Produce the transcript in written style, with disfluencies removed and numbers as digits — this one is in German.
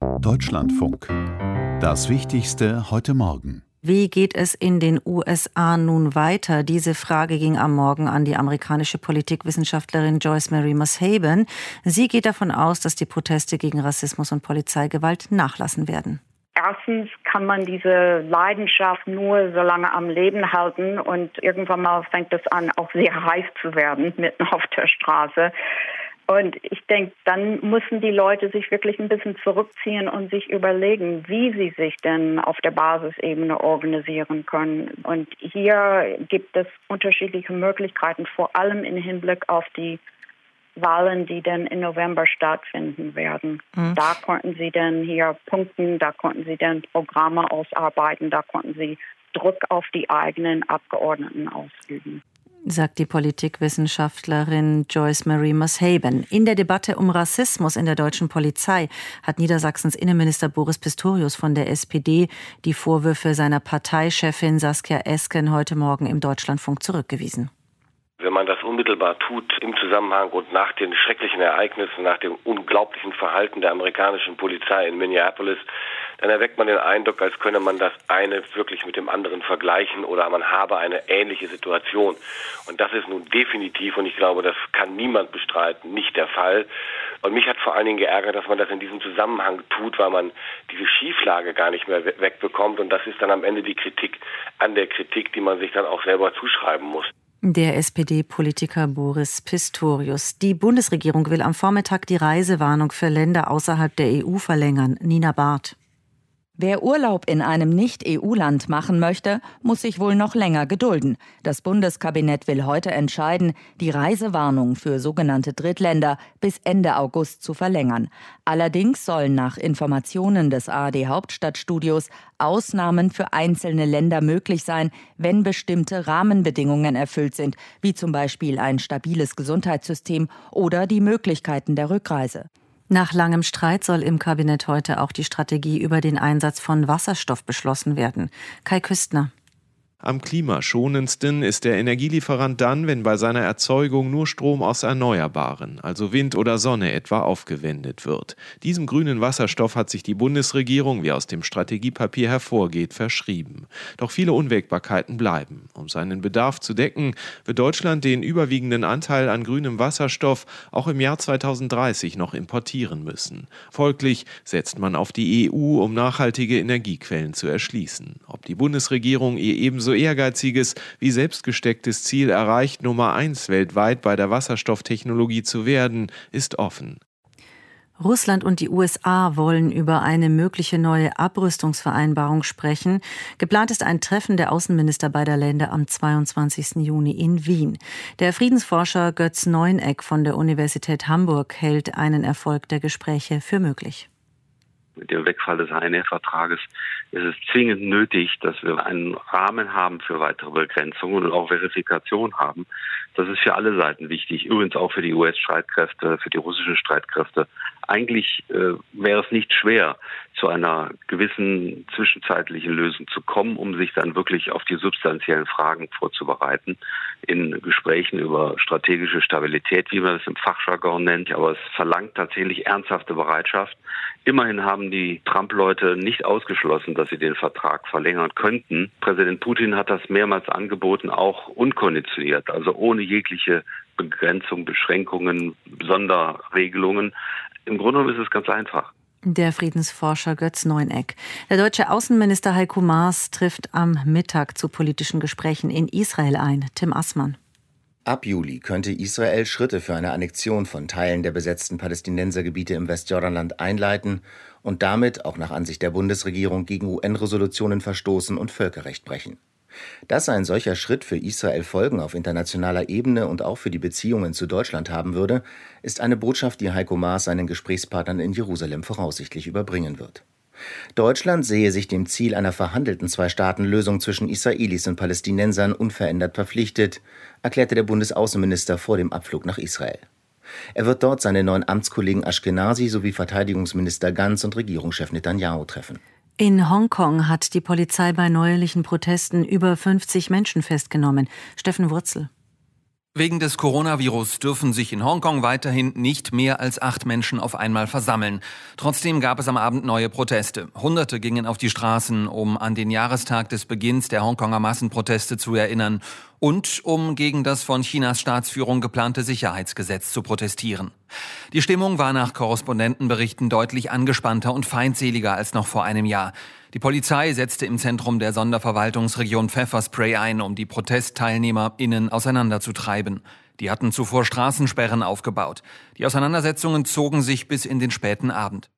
Deutschlandfunk. Das Wichtigste heute Morgen. Wie geht es in den USA nun weiter? Diese Frage ging am Morgen an die amerikanische Politikwissenschaftlerin Joyce Mary Moshaben. Sie geht davon aus, dass die Proteste gegen Rassismus und Polizeigewalt nachlassen werden. Erstens kann man diese Leidenschaft nur so lange am Leben halten und irgendwann mal fängt es an, auch sehr heiß zu werden, mitten auf der Straße. Und ich denke, dann müssen die Leute sich wirklich ein bisschen zurückziehen und sich überlegen, wie sie sich denn auf der Basisebene organisieren können. Und hier gibt es unterschiedliche Möglichkeiten, vor allem im Hinblick auf die Wahlen, die dann im November stattfinden werden. Da konnten sie dann hier punkten, da konnten sie dann Programme ausarbeiten, da konnten sie Druck auf die eigenen Abgeordneten ausüben, sagt die Politikwissenschaftlerin Joyce Mary Moshaben. In der Debatte um Rassismus in der deutschen Polizei hat Niedersachsens Innenminister Boris Pistorius von der SPD die Vorwürfe seiner Parteichefin Saskia Esken heute Morgen im Deutschlandfunk zurückgewiesen. Wenn man das unmittelbar tut im Zusammenhang und nach den schrecklichen Ereignissen, nach dem unglaublichen Verhalten der amerikanischen Polizei in Minneapolis, dann erweckt man den Eindruck, als könne man das eine wirklich mit dem anderen vergleichen oder man habe eine ähnliche Situation. Und das ist nun definitiv, und ich glaube, das kann niemand bestreiten, nicht der Fall. Und mich hat vor allen Dingen geärgert, dass man das in diesem Zusammenhang tut, weil man diese Schieflage gar nicht mehr wegbekommt. Und das ist dann am Ende die Kritik an der Kritik, die man sich dann auch selber zuschreiben muss. Der SPD-Politiker Boris Pistorius. Die Bundesregierung will am Vormittag die Reisewarnung für Länder außerhalb der EU verlängern. Nina Barth. Wer Urlaub in einem Nicht-EU-Land machen möchte, muss sich wohl noch länger gedulden. Das Bundeskabinett will heute entscheiden, die Reisewarnung für sogenannte Drittländer bis Ende August zu verlängern. Allerdings sollen nach Informationen des ARD-Hauptstadtstudios Ausnahmen für einzelne Länder möglich sein, wenn bestimmte Rahmenbedingungen erfüllt sind, wie zum Beispiel ein stabiles Gesundheitssystem oder die Möglichkeiten der Rückreise. Nach langem Streit soll im Kabinett heute auch die Strategie über den Einsatz von Wasserstoff beschlossen werden. Kai Küstner. Am klimaschonendsten ist der Energielieferant dann, wenn bei seiner Erzeugung nur Strom aus Erneuerbaren, also Wind oder Sonne etwa, aufgewendet wird. Diesem grünen Wasserstoff hat sich die Bundesregierung, wie aus dem Strategiepapier hervorgeht, verschrieben. Doch viele Unwägbarkeiten bleiben. Um seinen Bedarf zu decken, wird Deutschland den überwiegenden Anteil an grünem Wasserstoff auch im Jahr 2030 noch importieren müssen. Folglich setzt man auf die EU, um nachhaltige Energiequellen zu erschließen. Ob die Bundesregierung ihr ebenso ehrgeiziges wie selbstgestecktes Ziel erreicht, Nummer 1 weltweit bei der Wasserstofftechnologie zu werden, ist offen. Russland und die USA wollen über eine mögliche neue Abrüstungsvereinbarung sprechen. Geplant ist ein Treffen der Außenminister beider Länder am 22. Juni in Wien. Der Friedensforscher Götz Neuneck von der Universität Hamburg hält einen Erfolg der Gespräche für möglich. Mit dem Wegfall des INF-Vertrages ist es zwingend nötig, dass wir einen Rahmen haben für weitere Begrenzungen und auch Verifikation haben. Das ist für alle Seiten wichtig, übrigens auch für die US-Streitkräfte, für die russischen Streitkräfte. Eigentlich wäre es nicht schwer, zu einer gewissen zwischenzeitlichen Lösung zu kommen, um sich dann wirklich auf die substanziellen Fragen vorzubereiten. In Gesprächen über strategische Stabilität, wie man es im Fachjargon nennt. Aber es verlangt tatsächlich ernsthafte Bereitschaft. Immerhin haben die Trump-Leute nicht ausgeschlossen, dass sie den Vertrag verlängern könnten. Präsident Putin hat das mehrmals angeboten, auch unkonditioniert, also ohne jegliche Begrenzung, Beschränkungen, Sonderregelungen. Im Grunde genommen ist es ganz einfach. Der Friedensforscher Götz Neuneck. Der deutsche Außenminister Heiko Maas trifft am Mittag zu politischen Gesprächen in Israel ein. Tim Assmann. Ab Juli könnte Israel Schritte für eine Annexion von Teilen der besetzten Palästinensergebiete im Westjordanland einleiten und damit auch nach Ansicht der Bundesregierung gegen UN-Resolutionen verstoßen und Völkerrecht brechen. Dass ein solcher Schritt für Israel Folgen auf internationaler Ebene und auch für die Beziehungen zu Deutschland haben würde, ist eine Botschaft, die Heiko Maas seinen Gesprächspartnern in Jerusalem voraussichtlich überbringen wird. Deutschland sehe sich dem Ziel einer verhandelten Zwei-Staaten-Lösung zwischen Israelis und Palästinensern unverändert verpflichtet, erklärte der Bundesaußenminister vor dem Abflug nach Israel. Er wird dort seine neuen Amtskollegen Ashkenazi sowie Verteidigungsminister Gantz und Regierungschef Netanyahu treffen. In Hongkong hat die Polizei bei neuerlichen Protesten über 50 Menschen festgenommen. Steffen Wurzel. Wegen des Coronavirus dürfen sich in Hongkong weiterhin nicht mehr als 8 Menschen auf einmal versammeln. Trotzdem gab es am Abend neue Proteste. Hunderte gingen auf die Straßen, um an den Jahrestag des Beginns der Hongkonger Massenproteste zu erinnern und um gegen das von Chinas Staatsführung geplante Sicherheitsgesetz zu protestieren. Die Stimmung war nach Korrespondentenberichten deutlich angespannter und feindseliger als noch vor einem Jahr. Die Polizei setzte im Zentrum der Sonderverwaltungsregion Pfefferspray ein, um die ProtestteilnehmerInnen auseinanderzutreiben. Die hatten zuvor Straßensperren aufgebaut. Die Auseinandersetzungen zogen sich bis in den späten Abend.